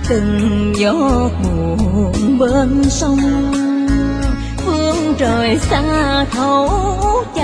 từng giọt buồn bên sông, phương trời xa thấu